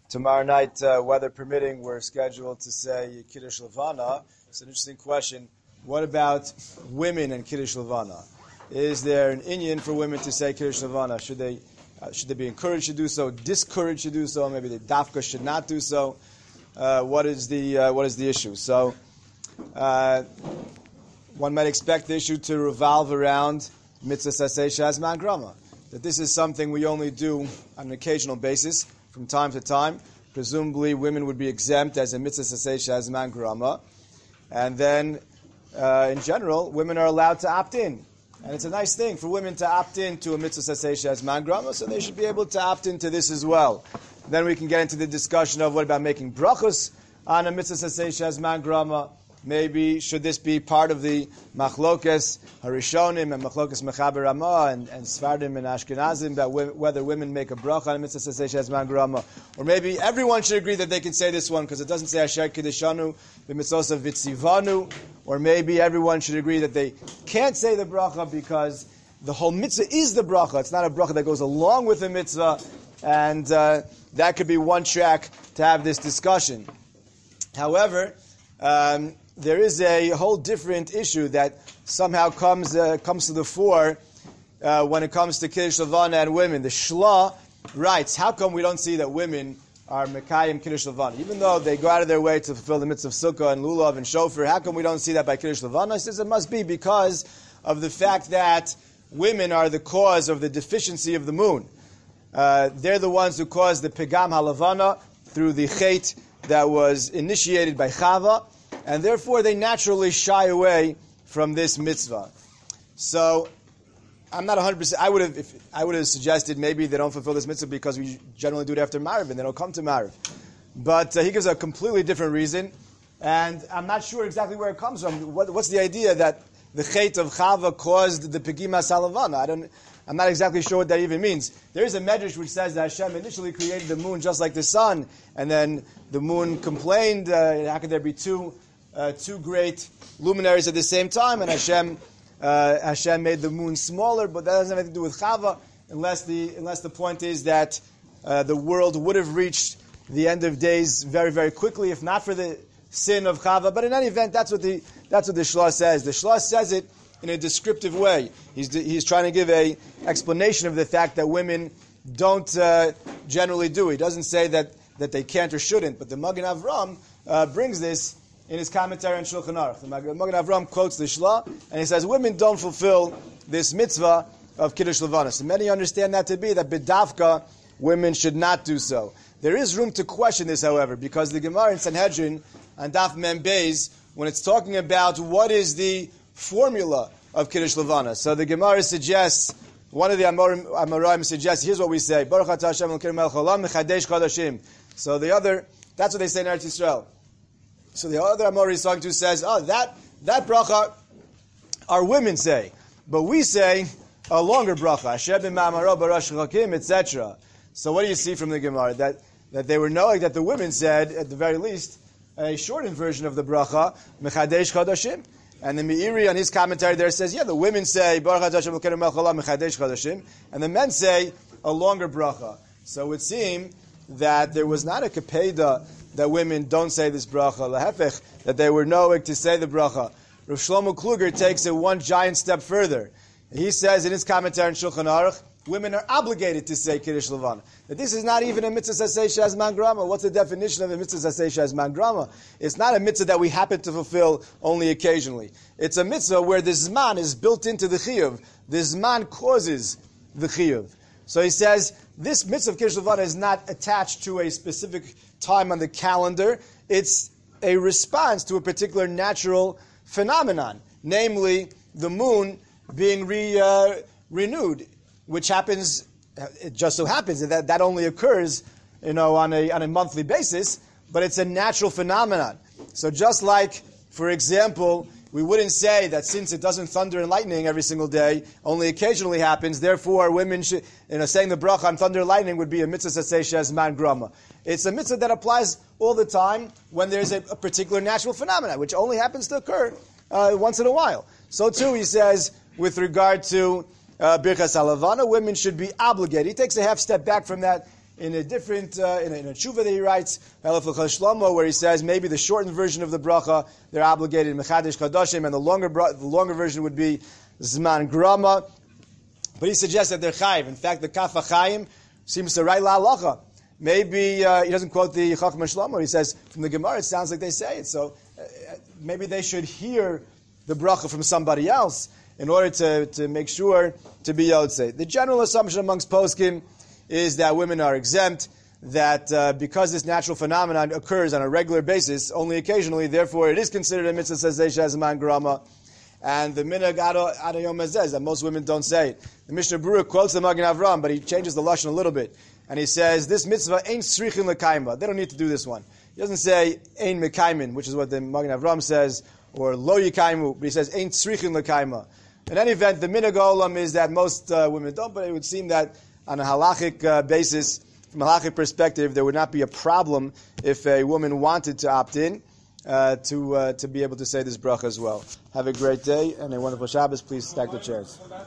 Tomorrow night, weather permitting, we're scheduled to say Kiddush Levana. It's an interesting question. What about women and Kiddush Levana? Is there an inyan for women to say Kiddush Levana? Should they be encouraged to do so, discouraged to do so? Maybe the dafka should not do so. What is the issue? So one might expect the issue to revolve around mitzvah saseh shazman grama. That this is something we only do on an occasional basis, from time to time. Presumably, women would be exempt as a mitzvah saseh shazman grama, and then, in general, women are allowed to opt in, and it's a nice thing for women to opt in to a mitzvah saseh shazman grama, so they should be able to opt into this as well. Then we can get into the discussion of what about making brachos on a mitzvah saseh shazman grama. Maybe should this be part of the machlokes harishonim and machlokes mechaber ramah and Sfardim and Ashkenazim about whether women make a bracha on a mitzvah saseh shazman grama, or maybe everyone should agree that they can say this one because it doesn't say asher kiddeshanu b'mitzvos vitzivanu, or maybe everyone should agree that they can't say the bracha because the whole mitzvah is the bracha. It's not a bracha that goes along with the mitzvah, and that could be one track to have this discussion. However, there is a whole different issue that somehow comes to the fore when it comes to Kiddush Levana and women. The Shla writes, how come we don't see that women are Mekayim Kiddush Levana? Even though they go out of their way to fulfill the mitzvah of Sukkah and Lulav and Shofar, how come we don't see that by Kiddush Levana? He says it must be because of the fact that women are the cause of the deficiency of the moon. They're the ones who caused the Pegam HaLavana through the Chet that was initiated by Chava, and therefore they naturally shy away from this mitzvah. So I'm not 100%. I would have suggested maybe they don't fulfill this mitzvah because we generally do it after Mariv and they don't come to Mariv. But he gives a completely different reason, and I'm not sure exactly where it comes from. What's the idea that the Chet of Chava caused the Pegima Salavana? I'm not exactly sure what that even means. There is a medrash which says that Hashem initially created the moon just like the sun, and then the moon complained, how could there be two great luminaries at the same time, and Hashem made the moon smaller, but that doesn't have anything to do with Chava, unless the point is that the world would have reached the end of days very, very quickly, if not for the sin of Chava. But in any event, that's what the Shla says. The Shla says it in a descriptive way. He's trying to give a explanation of the fact that women don't generally do. He doesn't say that they can't or shouldn't, but the Magen Avram brings this in his commentary on Shulchan Aruch. The Magen Avram quotes the Shla, and he says women don't fulfill this mitzvah of Kiddush Levana. So many understand that to be that b'davka women should not do so. There is room to question this, however, because the Gemara in Sanhedrin on Daf Mem Beis, when it's talking about what is the formula of Kiddush Levana, so the Gemara suggests, one of the Amoraim suggests, here's what we say: Baruch Atah Hashem Elokeinu melech haolam mechadesh chadashim. So that's what they say in Eretz Yisrael. So the other Amor he's talking to says, that bracha our women say, but we say a longer bracha, Asher b'ma'amaro b'rosh chakim, etc. So what do you see from the Gemara? That they were knowing that the women said, at the very least, a shortened version of the bracha, mechadesh chadashim. And the Meiri on his commentary there says, the women say, Baruch Atah Hashem Elokeinu melech haolam mechadesh chadashim, and the men say a longer bracha. So it would seem that there was not a kapeda that women don't say this bracha, lahefech, that they were knowing to say the bracha. Rav Shlomo Kluger takes it one giant step further. He says in his commentary on Shulchan Aruch, women are obligated to say Kiddush Levana. That this is not even a mitzvah saseh shazman grama. What's the definition of a mitzvah saseh shazman grama? It's not a mitzvah that we happen to fulfill only occasionally. It's a mitzvah where the zman is built into the chiyuv. The zman causes the chiyuv. So he says, this mitzvah of Kiddush Levana is not attached to a specific time on the calendar. It's a response to a particular natural phenomenon, namely the moon being renewed, which happens, it just so happens that only occurs, on a monthly basis, but it's a natural phenomenon. So just like, for example, we wouldn't say that since it doesn't thunder and lightning every single day, only occasionally happens, therefore women should, saying the bracha on thunder and lightning would be a mitzvah saseh shazman grama. It's a mitzvah that applies all the time when there's a particular natural phenomenon, which only happens to occur once in a while. So too, he says, with regard to Birchas Halavana, women should be obligated. He takes a half step back from that. in a different, in a tshuva that he writes, Elef L'Chal Shlomo, where he says maybe the shortened version of the bracha, they're obligated in Mechadesh Chadashim, and the longer version would be Zman Grama. But he suggests that they're chayiv. In fact, the Kaf HaChaim seems to write la'alacha. Maybe he doesn't quote the Chacham Shlomo. He says from the Gemara, it sounds like they say it. So maybe they should hear the bracha from somebody else in order to make sure to be yotzei. The general assumption amongst poskim is that women are exempt. That because this natural phenomenon occurs on a regular basis, only occasionally, therefore it is considered a mitzvah saseh shazman grama. And the minhag adayom says that most women don't say it. The Mishnah Berurah quotes the Magen Avram, but he changes the lashon a little bit, and he says this mitzvah ain't srichin lekaima. They don't need to do this one. He doesn't say ain't mekaimin, which is what the Magen Avram says, or lo yikaimu, but he says ain't srichin lekaima. In any event, the minhag olam is that most women don't, but it would seem that on a halachic basis, from a halachic perspective, there would not be a problem if a woman wanted to opt in. To be able to say this bracha as well. Have a great day and a wonderful Shabbos. Please stack the chairs.